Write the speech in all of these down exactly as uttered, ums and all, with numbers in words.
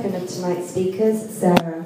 second of tonight's speakers, Sarah.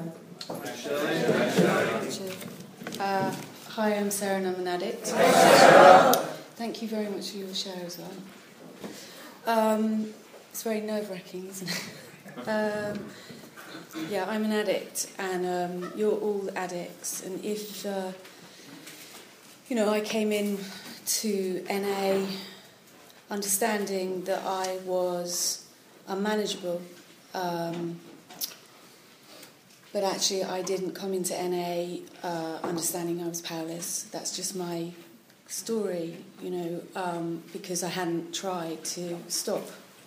Uh, hi, I'm Sarah and I'm an addict. Thank you very much for your show as well. Um, it's very nerve-wracking, isn't it? um, yeah, I'm an addict and um, you're all addicts. And if, uh, you know, I came in to N A understanding that I was unmanageable, um, but actually I didn't come into N A uh, understanding I was powerless. That's just my story, you know, um, because I hadn't tried to stop.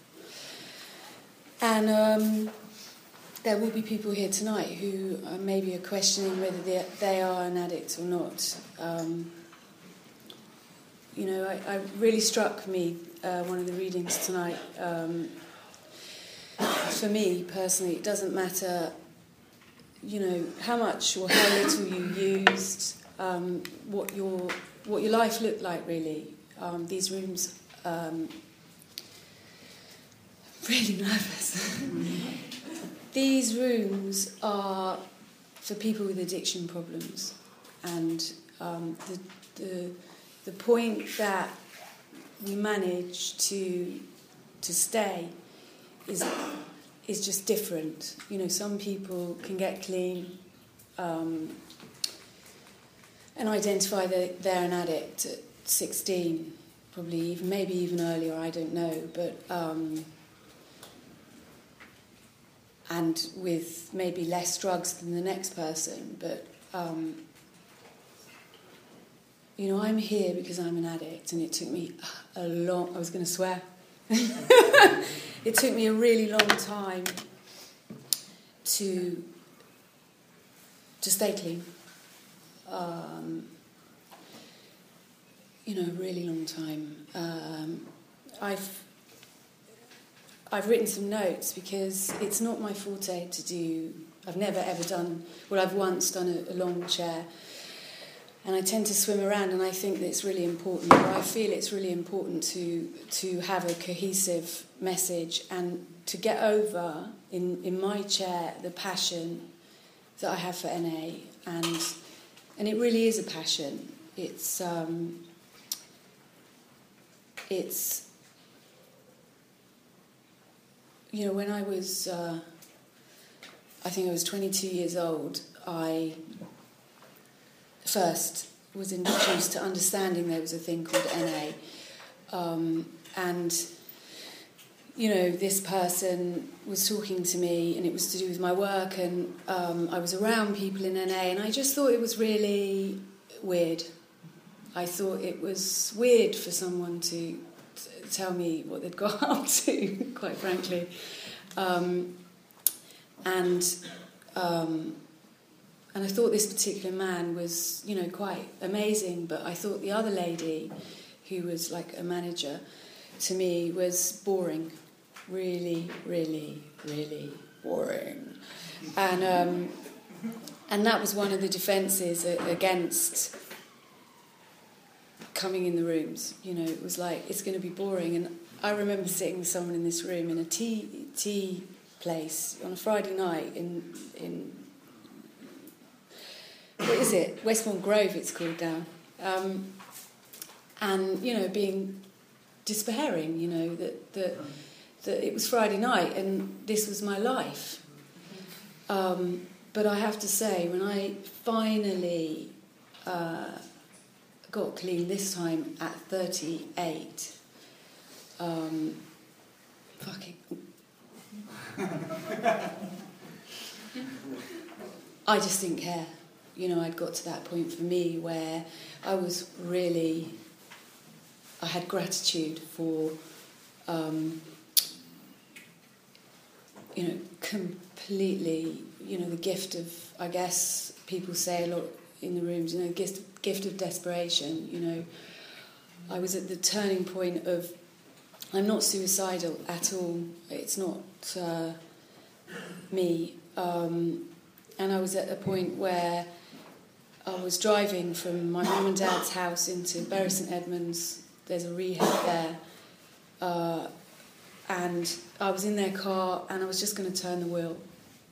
And um, there will be people here tonight who uh, maybe are questioning whether they, they are an addict or not. Um, you know, I, I really struck me, uh, one of the readings tonight. Um, for me, personally, it doesn't matter, you know, how much or how little you used, um, what your what your life looked like, really. Um, these rooms, um, really nervous. These rooms are for people with addiction problems, and um, the, the the point that we manage to to stay is is just different. You know, some people can get clean um, and identify that they're an addict at sixteen, probably even maybe even earlier. I don't know, but. Um, and with maybe less drugs than the next person, but, um, you know, I'm here because I'm an addict, and it took me a long, I was going to swear, it took me a really long time to, to stay clean, um, you know, a really long time. Um, I've I've written some notes because it's not my forte to do. I've never ever done. Well, I've once done a, a long chair, and I tend to swim around. And I think that it's really important. Or I feel it's really important to to have a cohesive message and to get over in in my chair the passion that I have for N A, and and it really is a passion. It's um, it's. You know, when I was, uh, I think I was twenty-two years old, I first was introduced to understanding there was a thing called N A. Um, and, you know, this person was talking to me, and it was to do with my work, and um, I was around people in N A, and I just thought it was really weird. I thought it was weird for someone to tell me what they'd got up to, quite frankly. Um, and um, and I thought this particular man was, you know, quite amazing, but I thought the other lady, who was like a manager, to me was boring. Really, really, really boring. And, um, and that was one of the defences against coming in the rooms. You know, it was like, it's going to be boring. And I remember sitting with someone in this room in a tea tea place on a Friday night in in what is it, Westbourne Grove it's called now, um, and you know, being despairing, you know, that that that it was Friday night and this was my life. Um, but I have to say, when I finally uh, got clean this time at thirty-eight. Um, fucking. I just didn't care. You know, I'd got to that point for me where I was really. I had gratitude for, um, you know, completely, you know, the gift of, I guess people say a lot in the rooms, you know, gift, gift of desperation, you know. I was at the turning point of, I'm not suicidal at all, it's not uh, me, um, and I was at a point where I was driving from my mum and dad's house into Bury St Edmunds. There's a rehab there, uh, and I was in their car and I was just going to turn the wheel,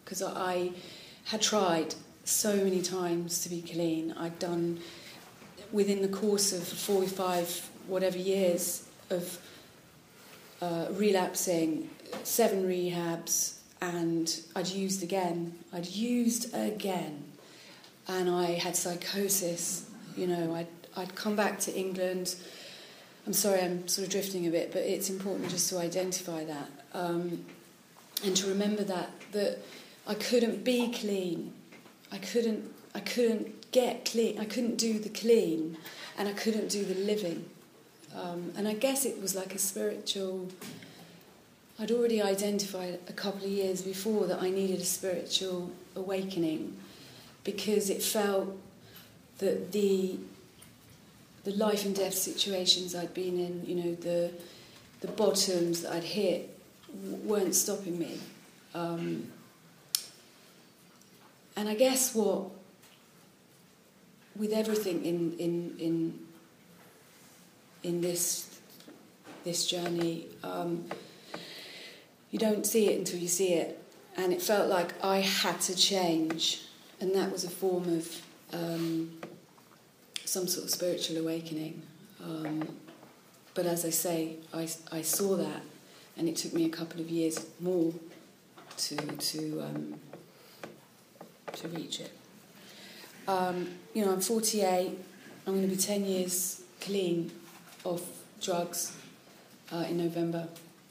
because I had tried so many times to be clean. I'd done, within the course of forty-five, whatever years of uh, relapsing, seven rehabs, and I'd used again. I'd used again. And I had psychosis. You know, I'd, I'd come back to England. I'm sorry, I'm sort of drifting a bit, but it's important just to identify that. Um, and to remember that, that I couldn't be clean. I couldn't, I couldn't get clean. I couldn't do the clean, and I couldn't do the living. Um, and I guess it was like a spiritual... I'd already identified a couple of years before that I needed a spiritual awakening, because it felt that the the life and death situations I'd been in, you know, the the bottoms that I'd hit weren't stopping me. Um, and I guess what, with everything in in in in this this journey, um, you don't see it until you see it. And it felt like I had to change, and that was a form of um, some sort of spiritual awakening. Um, but as I say, I, I saw that, and it took me a couple of years more to to um, to reach it. Um, you know, I'm forty-eight. I'm going to be ten years clean of drugs uh, in November.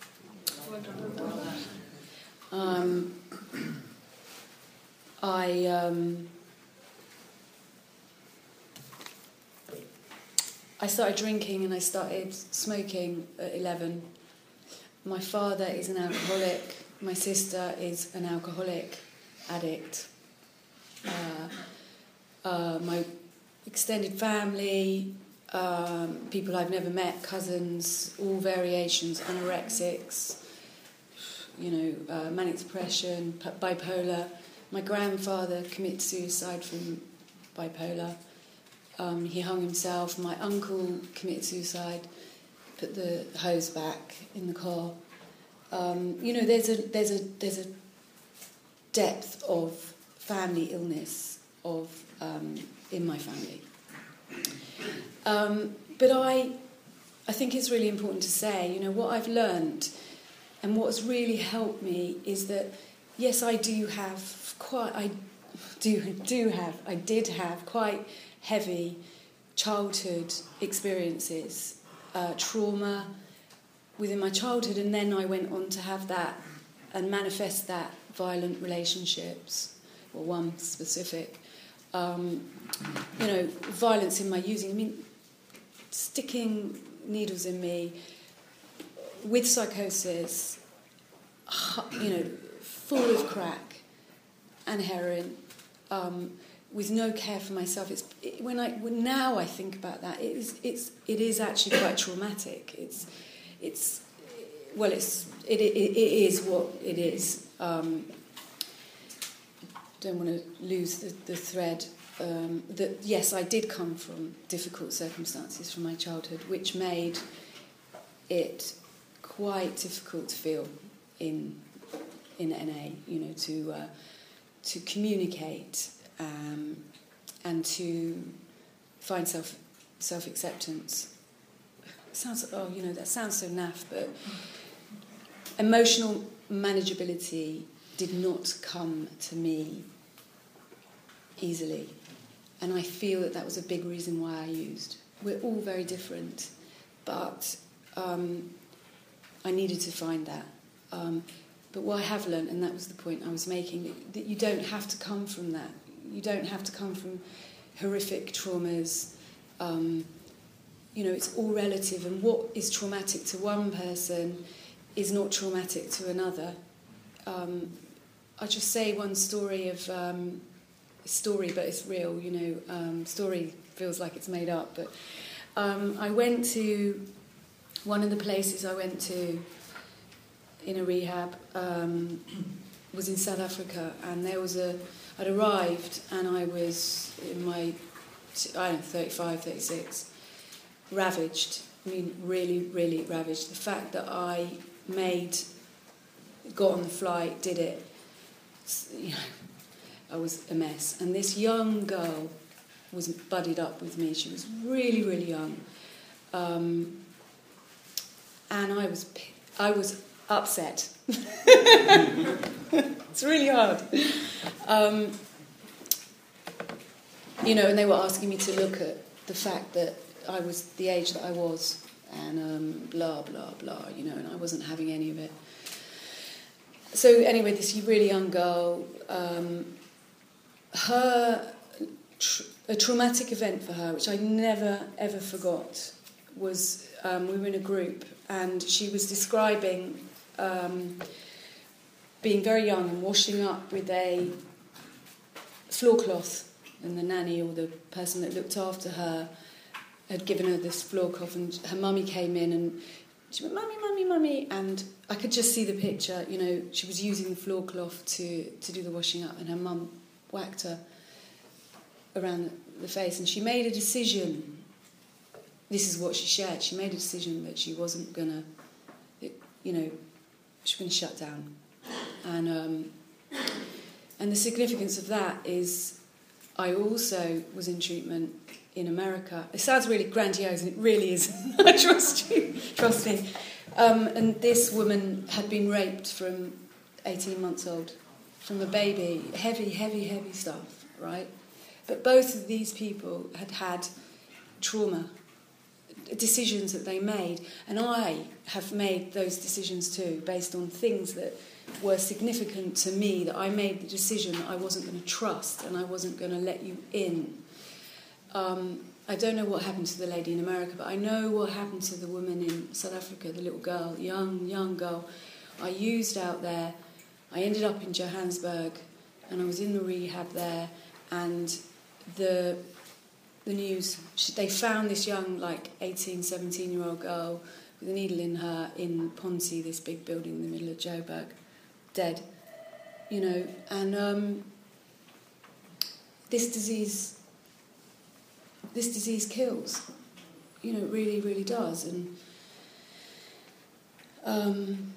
Um, I um, I started drinking and I started smoking at eleven. My father is an alcoholic. My sister is an alcoholic addict. Uh, uh, my extended family, um, people I've never met, cousins, all variations, anorexics, you know, uh, manic depression, p- bipolar. My grandfather committed suicide from bipolar. Um, he hung himself. My uncle committed suicide, put the hose back in the car. Um, you know, there's a there's a there's a depth of family illness of um, in my family. Um, but I I think it's really important to say, you know, what I've learned and what's really helped me is that, yes, I do have quite, I do do have, I did have quite heavy childhood experiences, uh, trauma within my childhood, and then I went on to have that and manifest that violent relationships, or one specific, um, you know, violence in my using. I mean, sticking needles in me with psychosis, you know, full of crack and heroin, um, with no care for myself. It's it, when I when now I think about that, it is it's it is actually quite traumatic. It's it's well, it's it it, it is what it is. Um, don't want to lose the, the thread. Um, that yes, I did come from difficult circumstances from my childhood, which made it quite difficult to feel in in N A. You know, to uh, to communicate um, and to find self self acceptance. Sounds oh, you know, that sounds so naff, but emotional manageability did not come to me easily. And I feel that that was a big reason why I used. We're all very different, but um, I needed to find that. Um, but what I have learned, and that was the point I was making, that, that you don't have to come from that. You don't have to come from horrific traumas. Um, you know, it's all relative, and what is traumatic to one person is not traumatic to another. Um, I'll just say one story of... Um, story, but it's real, you know. Um, story feels like it's made up, but um, I went to one of the places I went to in a rehab um, was in South Africa, and there was a I'd arrived and I was in my I don't know thirty-five, thirty-six, ravaged. I mean, really, really ravaged. The fact that I made got on the flight, did it, you know, I was a mess. And this young girl was buddied up with me. She was really, really young. Um, and I was, I was upset. It's really hard. Um, you know, and they were asking me to look at the fact that I was the age that I was, and um, blah, blah, blah, you know, and I wasn't having any of it. So anyway, this really young girl, um, her, tr- a traumatic event for her, which I never, ever forgot, was um, we were in a group, and she was describing um, being very young and washing up with a floor cloth, and the nanny or the person that looked after her had given her this floor cloth, and her mummy came in and she went, "Mummy, mummy, mummy," and I could just see the picture, you know, she was using the floor cloth to, to do the washing up, and her mum whacked her around the face, and she made a decision. This is what she shared. She made a decision that she wasn't going to, you know, she was going to shut down. And um, and the significance of that is I also was in treatment in America. It sounds really grandiose, and it really is. I trust you. Trust me. Um, and this woman had been raped from eighteen months old, from a baby. Heavy, heavy, heavy stuff, right? But both of these people had had trauma, decisions that they made, and I have made those decisions too, based on things that were significant to me, that I made the decision that I wasn't going to trust and I wasn't going to let you in. Um, I don't know what happened to the lady in America, but I know what happened to the woman in South Africa, the little girl, young, young girl. I used out there. I ended up in Johannesburg, and I was in the rehab there, and the the news, she, they found this young, like, eighteen, seventeen-year-old girl with a needle in her in Ponty, this big building in the middle of Joburg, dead, you know, and um, this disease, this disease kills, you know, it really, really does, and um,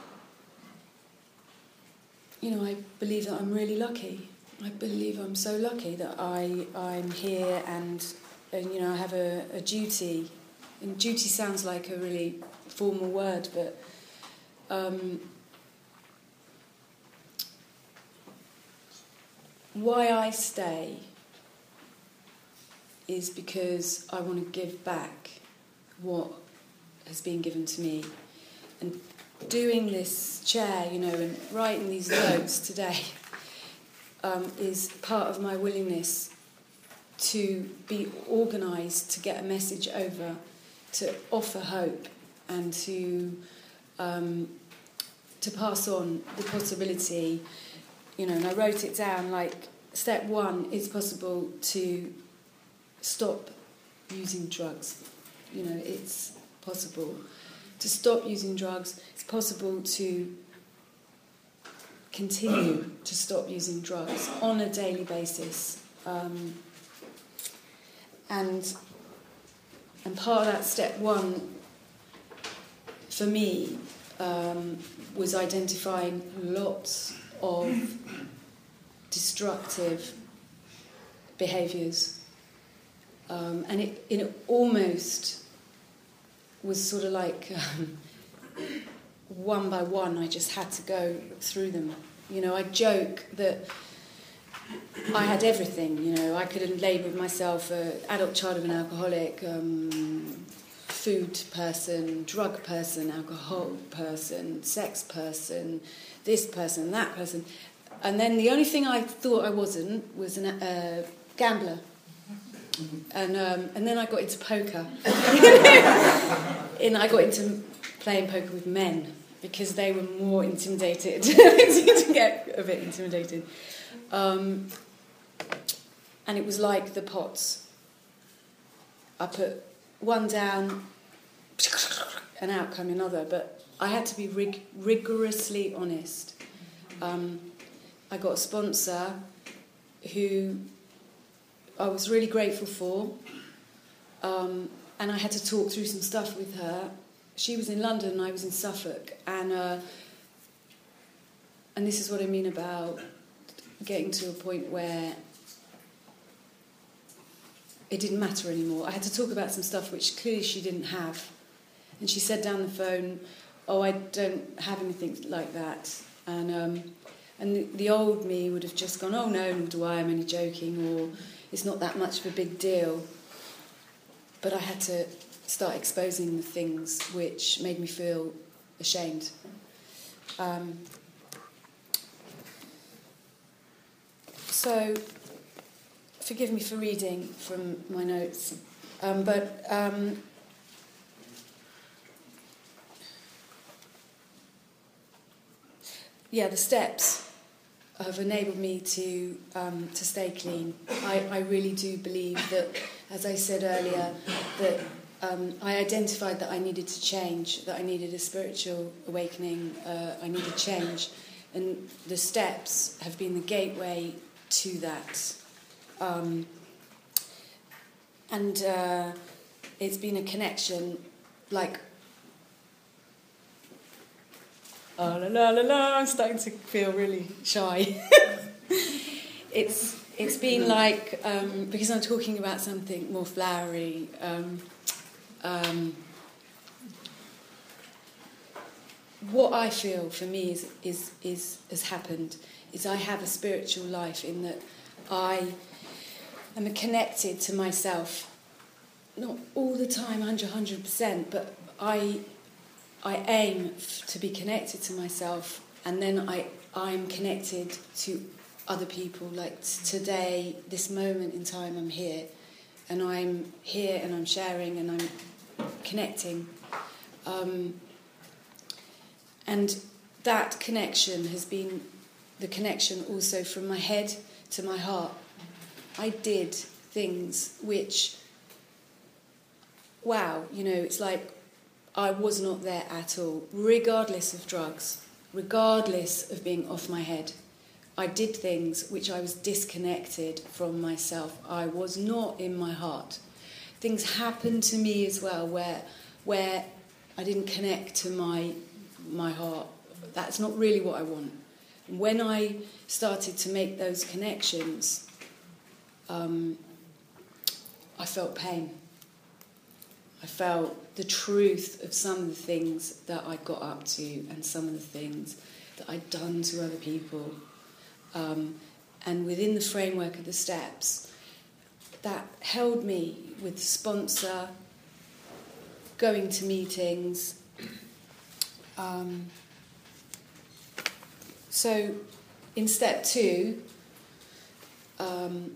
you know, I believe that I'm really lucky. I believe I'm so lucky that I, I'm here and, and, you know, I have a, a duty. And duty sounds like a really formal word, but um, why I stay is because I want to give back what has been given to me. And doing this chair, you know, and writing these notes today um, is part of my willingness to be organised, to get a message over, to offer hope, and to um, to pass on the possibility, you know, and I wrote it down, like, step one, it's possible to stop using drugs. You know, it's possible to stop using drugs. It's possible to continue to stop using drugs on a daily basis. Um, and and part of that step one, for me, um, was identifying lots of destructive behaviours. Um, and it, it almost was sort of like um, one by one I just had to go through them. You know, I joke that I had everything, you know. I could have labelled myself an adult child of an alcoholic, um, food person, drug person, alcohol person, sex person, this person, that person. And then the only thing I thought I wasn't was a uh, gambler. And um, and then I got into poker. and I got into playing poker with men because they were more intimidated. to get a bit intimidated. Um, and it was like the pots. I put one down and out came another, but I had to be rig- rigorously honest. Um, I got a sponsor who I was really grateful for, um, and I had to talk through some stuff with her. She was in London and I was in Suffolk, and uh, and this is what I mean about getting to a point where it didn't matter anymore. I had to talk about some stuff which clearly she didn't have. And she said down the phone, oh, I don't have anything like that. And um, and the, the old me would have just gone, oh, no, nor do I, I'm only joking, or it's not that much of a big deal. But I had to start exposing the things which made me feel ashamed. Um, so, forgive me for reading from my notes, um, but um, yeah, the steps have enabled me to um, to stay clean. I, I really do believe that, as I said earlier, that um, I identified that I needed to change, that I needed a spiritual awakening, uh, I needed change, and the steps have been the gateway to that. Um, and uh, it's been a connection, like, oh la la la la, I'm starting to feel really shy. it's it's been like, um, because I'm talking about something more flowery, um, um, what I feel for me is, is is has happened is I have a spiritual life in that I am connected to myself, not all the time, one hundred percent, but I I aim f- to be connected to myself, and then I I'm connected to other people. Like t- today, this moment in time, I'm here, and I'm here, and I'm sharing, and I'm connecting, um, and that connection has been the connection also from my head to my heart. I did things which, wow, you know, it's like I was not there at all, regardless of drugs, regardless of being off my head. I did things which I was disconnected from myself. I was not in my heart. Things happened to me as well where where I didn't connect to my my heart. That's not really what I want. When I started to make those connections, um, I felt pain. I felt the truth of some of the things that I got up to and some of the things that I'd done to other people. Um, and within the framework of the steps, that held me with the sponsor, going to meetings. Um, so in step two, um,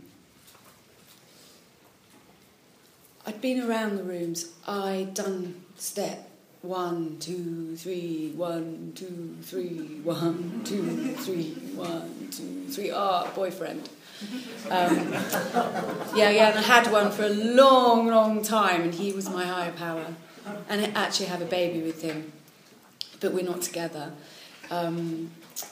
I'd been around the rooms. I'd done step one, two, three, one, two, three, one, two, three, one, two, three. Ah, boyfriend. Um, yeah, yeah, and I had one for a long, long time, and he was my higher power. And I actually have a baby with him, but we're not together. Um,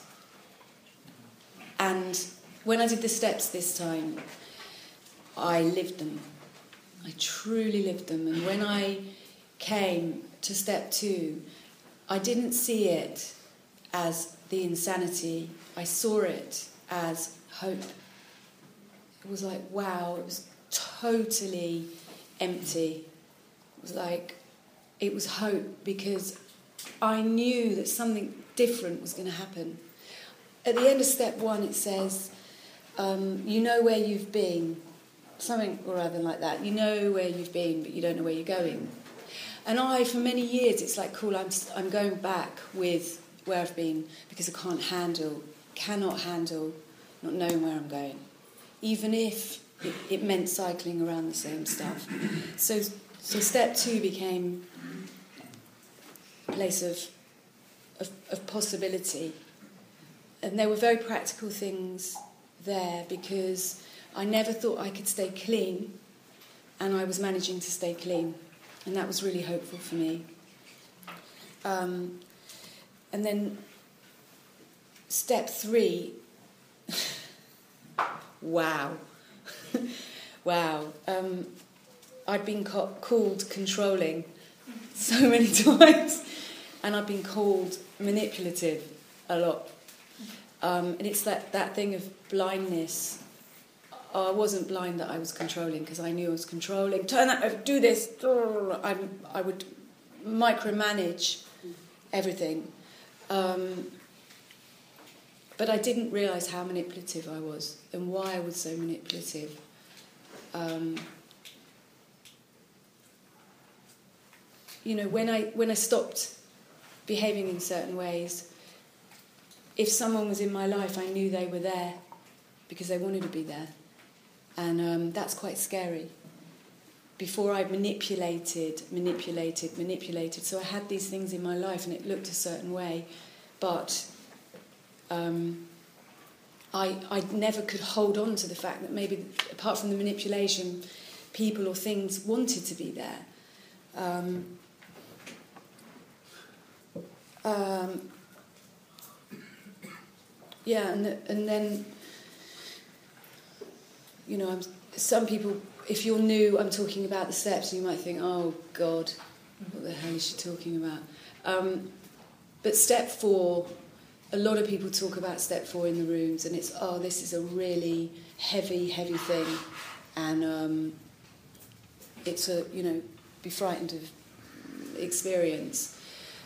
and when I did the steps this time, I lived them. I truly lived them. And when I came to step two, I didn't see it as the insanity. I saw it as hope. It was like, wow, it was totally empty. It was like, it was hope because I knew that something different was going to happen. At the end of step one, it says, um, you know where you've been. Something or other like that. You know where you've been, but you don't know where you're going. And I, for many years, it's like, cool, I'm I'm going back with where I've been because I can't handle, cannot handle not knowing where I'm going. Even if it, it meant cycling around the same stuff. So, so step two became a place of, of, of possibility. And there were very practical things there because I never thought I could stay clean, and I was managing to stay clean, and that was really hopeful for me. Um, and then step three, wow, wow. Um, I'd been ca- called controlling so many times, and I've been called manipulative a lot. Um, and it's that, that thing of blindness. I wasn't blind that I was controlling, because I knew I was controlling. Turn that, do this. I, I would micromanage everything. Um, but I didn't realise how manipulative I was and why I was so manipulative. Um, you know, when I when I stopped behaving in certain ways, if someone was in my life, I knew they were there because they wanted to be there. And um, that's quite scary. Before I manipulated, manipulated, manipulated. So I had these things in my life and it looked a certain way. But um, I, I never could hold on to the fact that maybe, apart from the manipulation, people or things wanted to be there. Um, um, yeah, and, and then... You know, I'm, some people, if you're new, I'm talking about the steps, and you might think, oh, God, what the hell is she talking about? Um, but step four, a lot of people talk about step four in the rooms, and it's, oh, this is a really heavy, heavy thing. And um, it's a, you know, be frightened of experience.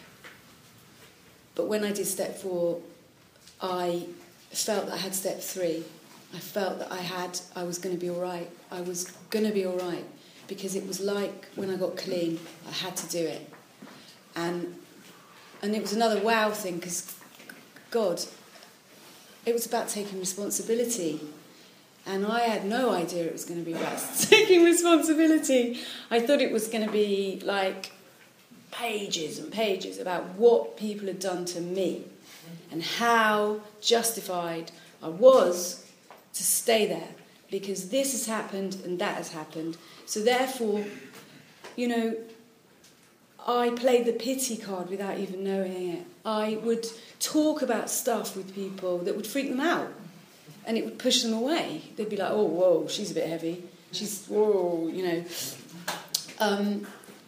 But when I did step four, I felt that I had step three. I felt that I had, I was going to be all right. I was going to be all right because it was like when I got clean, I had to do it. And and it was another wow thing because, God, it was about taking responsibility. And I had no idea it was going to be about taking responsibility. I thought it was going to be like pages and pages about what people had done to me and how justified I was to stay there, because this has happened and that has happened. So therefore, you know, I played the pity card without even knowing it. I would talk about stuff with people that would freak them out, and it would push them away. They'd be like, oh, whoa, she's a bit heavy. She's, whoa, you know. Um,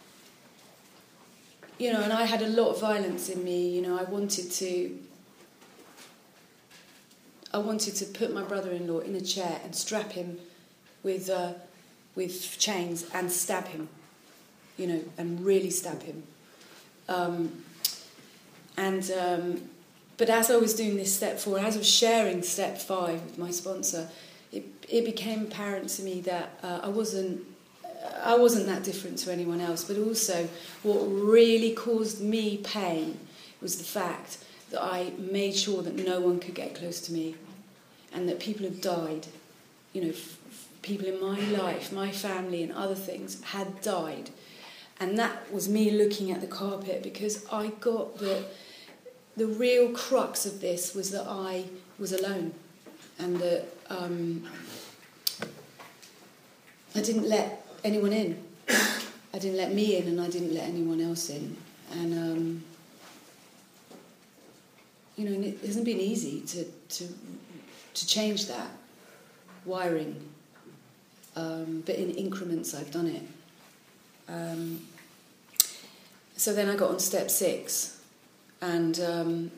you know, and I had a lot of violence in me. You know, I wanted to... I wanted to put my brother-in-law in a chair and strap him with uh, with chains and stab him, you know, and really stab him. Um, and um, but as I was doing this step four, as I was sharing step five with my sponsor, it it became apparent to me that uh, I wasn't I wasn't that different to anyone else. But also, what really caused me pain was the fact that I made sure that no one could get close to me, and that people had died. You know, f- people in my life, my family and other things had died. And that was me looking at the carpet, because I got the, the real crux of this was that I was alone, and that um, I didn't let anyone in. I didn't let me in, and I didn't let anyone else in. And... Um, You know, and it hasn't been easy to to, to change that wiring. Um, but in increments, I've done it. Um, so then I got on step six, and um,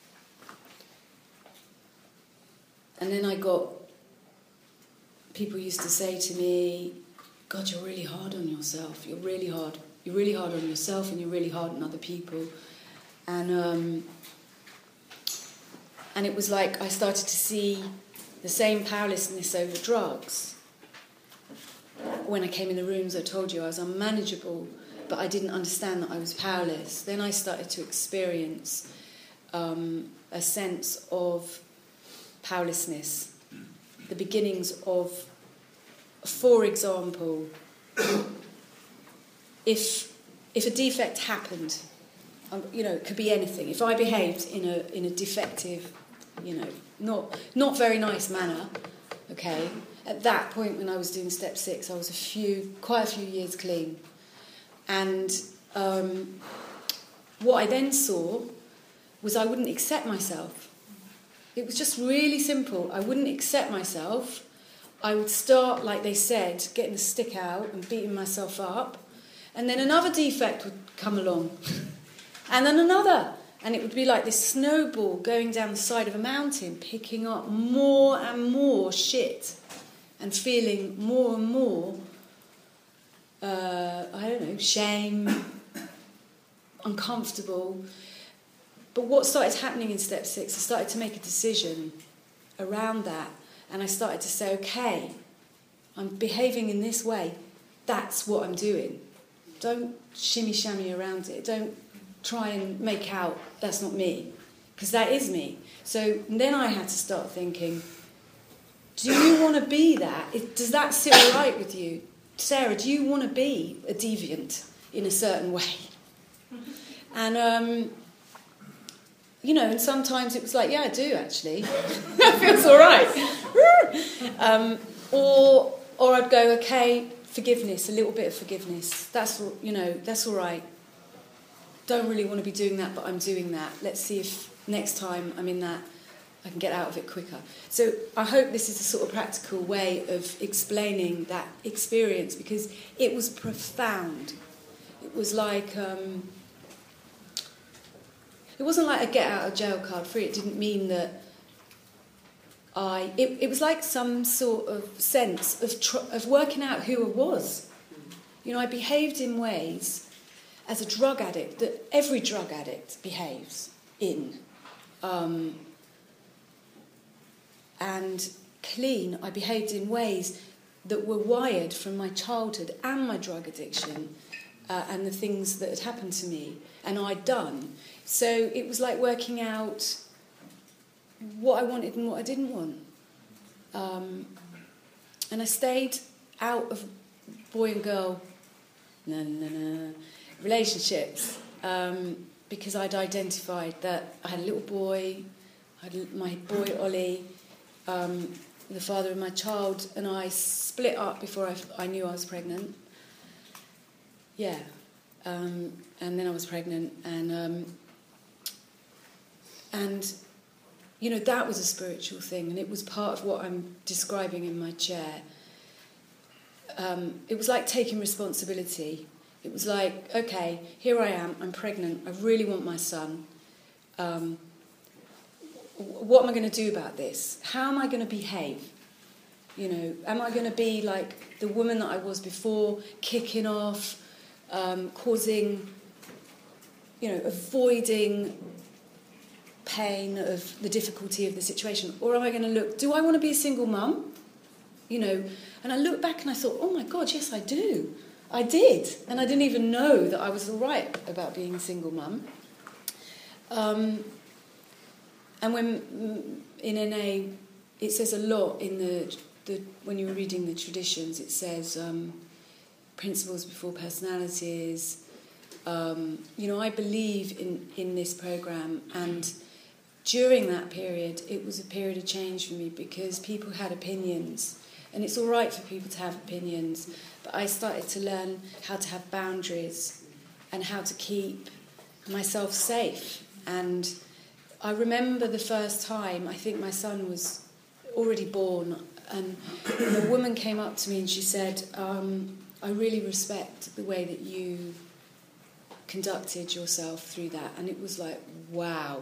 and then I got people used to say to me, "God, you're really hard on yourself. You're really hard. You're really hard on yourself, and you're really hard on other people." And um, And it was like I started to see the same powerlessness over drugs. When I came in the rooms, I told you I was unmanageable, but I didn't understand that I was powerless. Then I started to experience um, a sense of powerlessness. The beginnings of, for example, if if a defect happened, um, you know, it could be anything. If I behaved in a in a defective, you know, not not very nice manner, okay, at that point when I was doing step six, I was a few, quite a few years clean. And um, what I then saw was I wouldn't accept myself. It was just really simple. I wouldn't accept myself. I would start, like they said, getting the stick out and beating myself up. And then another defect would come along. And then another. And it would be like this snowball going down the side of a mountain, picking up more and more shit and feeling more and more, uh, I don't know, shame, uncomfortable. But what started happening in step six, I started to make a decision around that. And I started to say, okay, I'm behaving in this way. That's what I'm doing. Don't shimmy-shammy around it. Don't try and make out that's not me, because that is me. So then I had to start thinking, do you want to be that? Does that sit all right with you? Sarah, do you want to be a deviant in a certain way? And, um, you know, and sometimes it was like, yeah, I do, actually. That feels all right. um, or, or I'd go, okay, forgiveness, a little bit of forgiveness. That's, you know, that's all right. Don't really want to be doing that, but I'm doing that. Let's see if next time I'm in that, I can get out of it quicker. So I hope this is a sort of practical way of explaining that experience, because it was profound. It was like, um, it wasn't like a get out of jail card free. It didn't mean that I, it, it was like some sort of sense of tr- of working out who I was. You know, I behaved in ways as a drug addict that every drug addict behaves in. Um, and clean, I behaved in ways that were wired from my childhood and my drug addiction uh, and the things that had happened to me and I'd done. So it was like working out what I wanted and what I didn't want. Um, and I stayed out of boy and girl no, no, no, relationships um, because I'd identified that I had a little boy, I had my boy Ollie, um, the father of my child, and I split up before I, I knew I was pregnant. Yeah. Um, and then I was pregnant, and um, and you know, that was a spiritual thing, and it was part of what I'm describing in my chair. Um, it was like taking responsibility. It was like, okay, here I am, I'm pregnant, I really want my son. Um, what am I going to do about this? How am I going to behave? You know, am I going to be like the woman that I was before, kicking off, um, causing, you know, avoiding pain of the difficulty of the situation? Or am I going to look, do I want to be a single mum? You know, and I look back and I thought, oh my God, yes, I do. I did. And I didn't even know that I was all right about being a single mum. Um, and when in N A, it says a lot in the, the when you were reading the traditions, it says um, principles before personalities. Um, you know, I believe in, in this programme, and during that period, it was a period of change for me because people had opinions. And it's all right for people to have opinions, but I started to learn how to have boundaries and how to keep myself safe. And I remember the first time, I think my son was already born, and a woman came up to me and she said, um, I really respect the way that you conducted yourself through that. And it was like, wow.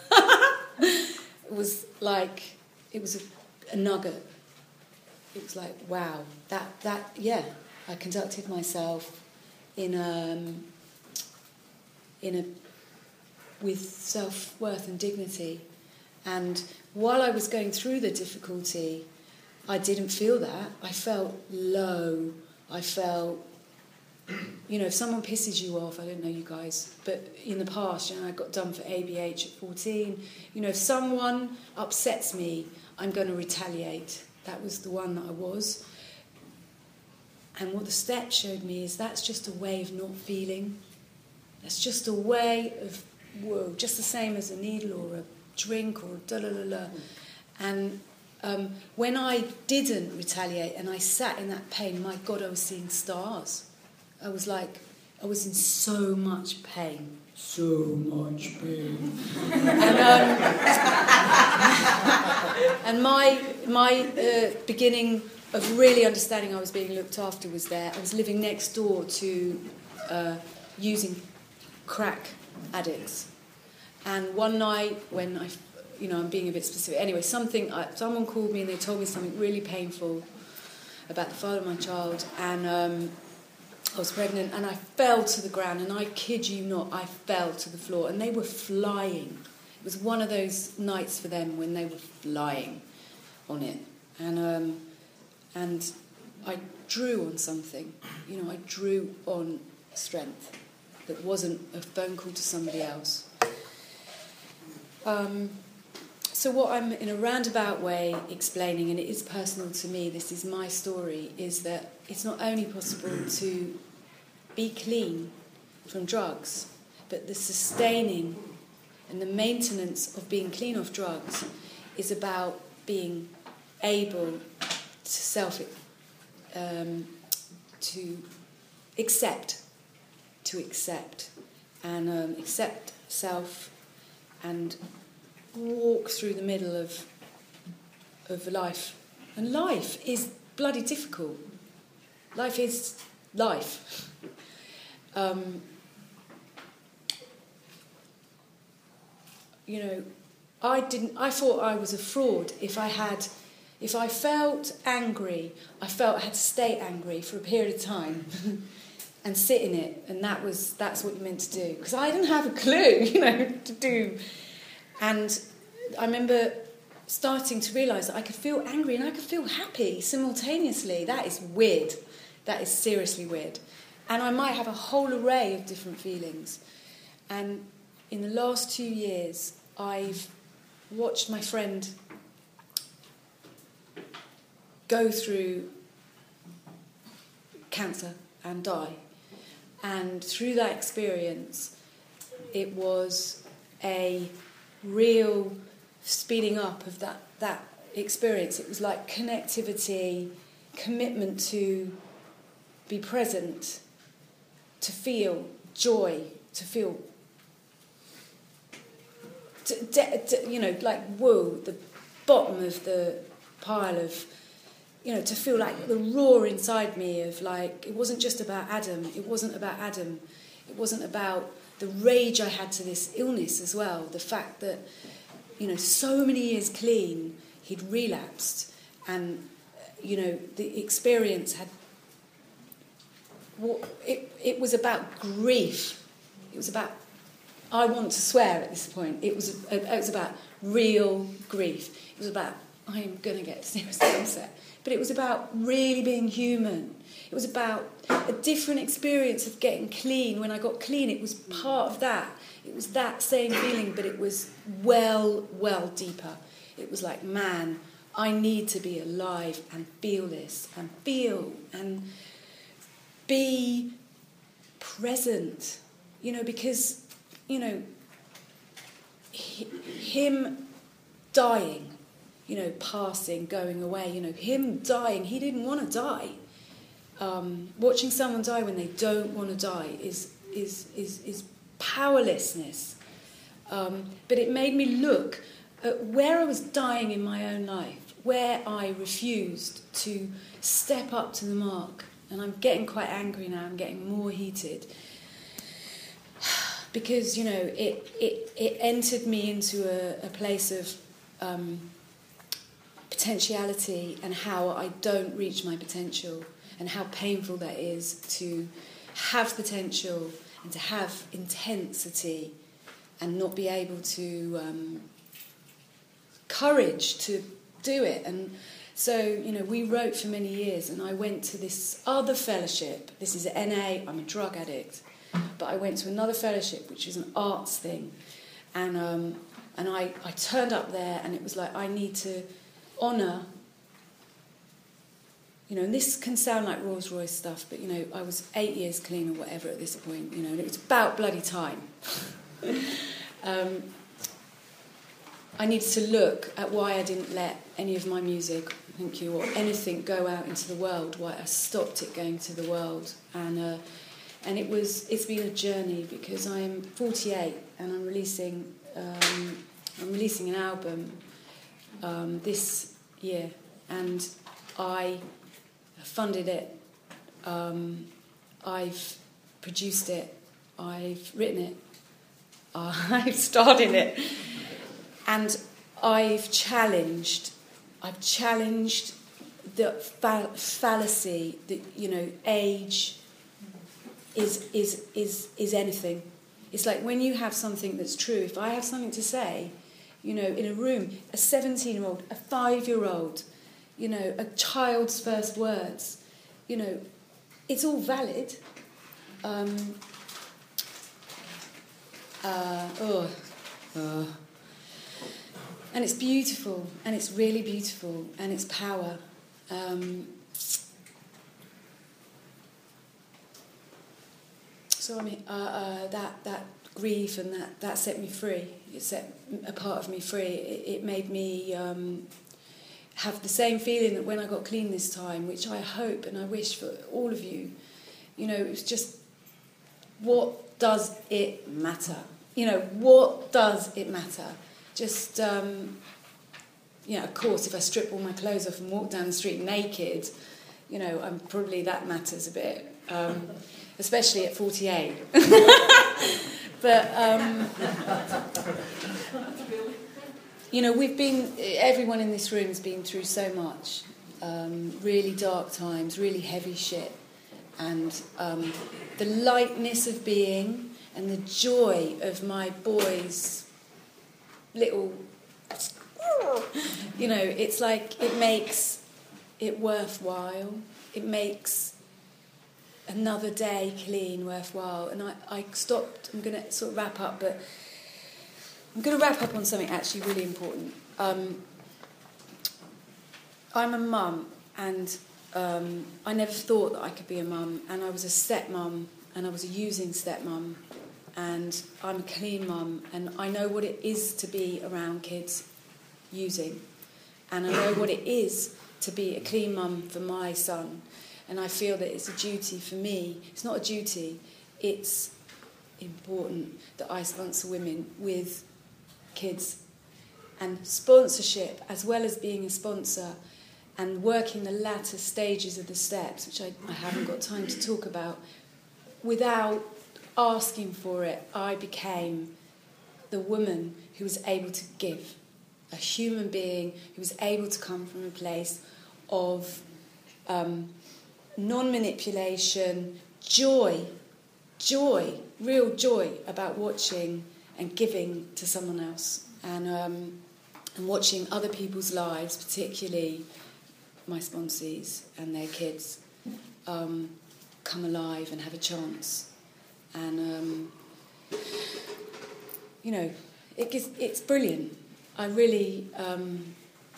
It was like, it was a, a nugget. It was like, wow, that, that, yeah, I conducted myself in a, in a, with self-worth and dignity. And while I was going through the difficulty, I didn't feel that. I felt low. I felt, you know, if someone pisses you off, I don't know you guys, but in the past, you know, I got done for A B H at fourteen. You know, if someone upsets me, I'm going to retaliate. That was the one that I was. And what the steps showed me is that's just a way of not feeling. That's just a way of, whoa, just the same as a needle or a drink or a da-la-la-la. And um, when I didn't retaliate and I sat in that pain, my God, I was seeing stars. I was like, I was in so much pain. So much pain. and, um, and my my uh, beginning of really understanding I was being looked after was there. I was living next door to uh, using crack addicts. And one night when I, you know, I'm being a bit specific. Anyway, something, I, someone called me and they told me something really painful about the father of my child. And um, I was pregnant and I fell to the ground. And I kid you not, I fell to the floor. And they were flying. It was one of those nights for them when they were flying on it. And um, and I drew on something. You know, I drew on strength that wasn't a phone call to somebody else. Um, so what I'm in a roundabout way explaining, and it is personal to me, this is my story, is that it's not only possible to be clean from drugs, but the sustaining and the maintenance of being clean of drugs is about being able to self, um, to accept, to accept, and um, accept self, and walk through the middle of of life. And life is bloody difficult. Life is life. Um, you know, I didn't. I thought I was a fraud if I had, if I felt angry. I felt I had to stay angry for a period of time. And sit in it, and that was that's what you meant to do. Because I didn't have a clue, you know, to do. And I remember starting to realise that I could feel angry and I could feel happy simultaneously. That is weird. That is seriously weird. And I might have a whole array of different feelings. And in the last two years, I've watched my friend go through cancer and die. And through that experience, it was a real speeding up of that, that experience. It was like connectivity, commitment to be present, to feel joy, to feel, to, to, to, you know, like, whoa, the bottom of the pile of, you know, to feel like the roar inside me of, like, it wasn't just about Adam, it wasn't about Adam, it wasn't about the rage I had to this illness as well, the fact that, you know, so many years clean, he'd relapsed, and, you know, the experience had, well, it, it was about grief, it was about, I want to swear at this point, it was, it was about real grief, it was about, I'm going to get seriously upset. But it was about really being human. It was about a different experience of getting clean. When I got clean, it was part of that. It was that same feeling, but it was well, well deeper. It was like, man, I need to be alive and feel this, and feel, and be present. You know, because, you know, him dying, you know, passing, going away, you know, him dying, he didn't want to die. Um, watching someone die when they don't want to die is is is, is powerlessness. Um, but it made me look at where I was dying in my own life, where I refused to step up to the mark. And I'm getting quite angry now, I'm getting more heated. Because, you know, it, it, it entered me into a, a place of um, potentiality, and how I don't reach my potential, and how painful that is to have potential and to have intensity and not be able to um, courage to do it. And so, you know, we wrote for many years, and I went to this other fellowship. This is N A, I'm a drug addict, but I went to another fellowship which is an arts thing, and um, and I, I turned up there, and it was like, I need to honour, you know, and this can sound like Rolls Royce stuff, but, you know, I was eight years clean or whatever at this point, you know, and it was about bloody time. um, I needed to look at why I didn't let any of my music, thank you, or anything go out into the world, why I stopped it going to the world. And uh, and it was, it's been a journey, because I'm forty-eight and I'm releasing, um, I'm releasing an album um, this year, and I funded it, um, I've produced it, I've written it, I've started it. And I've challenged, I've challenged the fa- fallacy that, you know, age is is is is anything. It's like when you have something that's true, if I have something to say, you know, in a room, a seventeen-year-old, a five-year-old, you know, a child's first words, you know, it's all valid. Um, uh, oh, oh. And it's beautiful, and it's really beautiful, and it's power. Um, so I mean, uh, uh, that that grief and that, that set me free. It set a part of me free. It, it made me um, have the same feeling that when I got clean this time, which I hope and I wish for all of you. You know, it was just, what does it matter? You know, what does it matter? Just, um, you know, of course, if I strip all my clothes off and walk down the street naked, you know, I'm probably that matters a bit, um, especially at forty-eight. But, um, you know, we've been, everyone in this room has been through so much, um, really dark times, really heavy shit, and um, the lightness of being and the joy of my boys' little, you know, it's like it makes it worthwhile. It makes another day clean worthwhile. And I, I stopped, I'm going to sort of wrap up, but I'm going to wrap up on something actually really important. Um, I'm a mum, and um, I never thought that I could be a mum, and I was a stepmum, and I was a using stepmum. And I'm a clean mum, and I know what it is to be around kids using, and I know what it is to be a clean mum for my son, and I feel that it's a duty for me. It's not a duty, it's important that I sponsor women with kids. And sponsorship, as well as being a sponsor and working the latter stages of the steps, which I, I haven't got time to talk about, without asking for it, I became the woman who was able to give, a human being who was able to come from a place of um, non-manipulation, joy, joy, real joy about watching and giving to someone else, and um, and watching other people's lives, particularly my sponsees and their kids, um, come alive and have a chance. And, um, you know, it gets, it's brilliant. I really, um,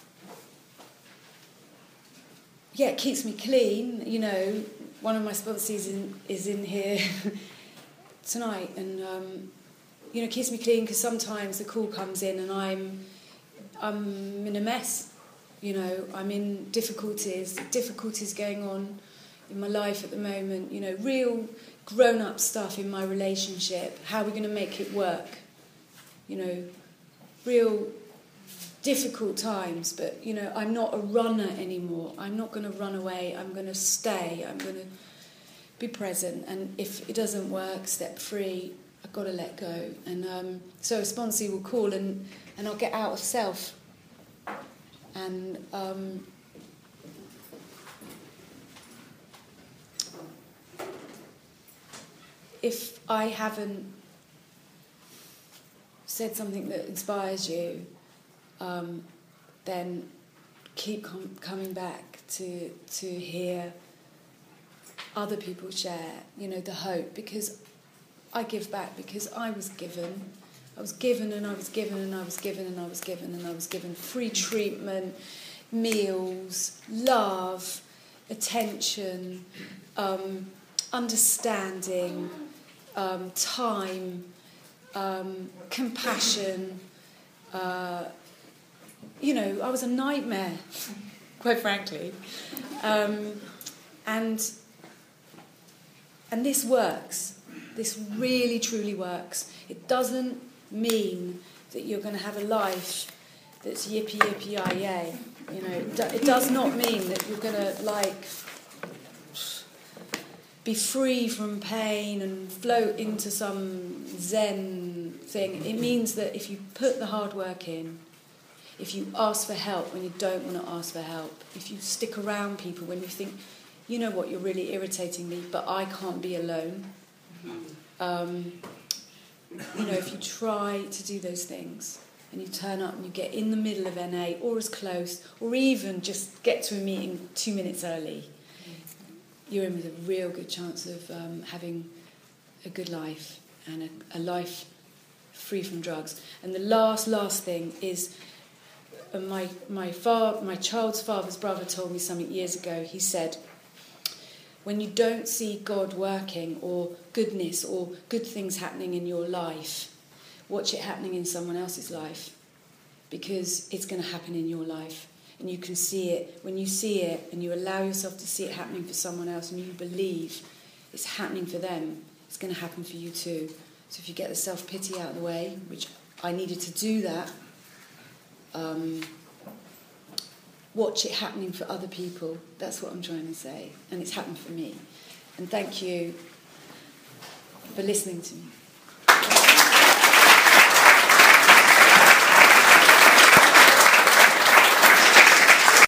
yeah, it keeps me clean. You know, one of my sponsees in, is in here tonight, and, um, you know, it keeps me clean because sometimes the call comes in and I'm, I'm in a mess. You know, I'm in difficulties, difficulties going on in my life at the moment, you know, real grown-up stuff in my relationship. How are we going to make it work? You know, real difficult times, but, you know, I'm not a runner anymore. I'm not going to run away. I'm going to stay. I'm going to be present. And if it doesn't work, step free. I've got to let go. And um, so a sponsee will call and, and I'll get out of self. And um, if I haven't said something that inspires you, um, then keep com- coming back to to hear other people share, you know, the hope, because I give back because I was given. I was given and I was given and I was given and I was given and I was given free treatment, meals, love, attention, um, understanding, um, time, um, compassion. Uh, you know, I was a nightmare, quite frankly. Um, and and this works. This really, truly works. It doesn't mean that you're going to have a life that's yippee, yippee, yi, yay. You know, it, do, it does not mean that you're going to, like, be free from pain and float into some Zen thing. It means that if you put the hard work in, if you ask for help when you don't want to ask for help, if you stick around people when you think, you know what, you're really irritating me, but I can't be alone. Um, you know, if you try to do those things and you turn up and you get in the middle of N A or as close, or even just get to a meeting two minutes early, you're in with a real good chance of um, having a good life and a, a life free from drugs. And the last, last thing is uh, my my fa- my child's father's brother told me something years ago. He said, when you don't see God working or goodness or good things happening in your life, watch it happening in someone else's life, because it's going to happen in your life. And you can see it. When you see it and you allow yourself to see it happening for someone else and you believe it's happening for them, it's going to happen for you too. So if you get the self-pity out of the way, which I needed to do that, um, watch it happening for other people. That's what I'm trying to say. And it's happened for me. And thank you for listening to me.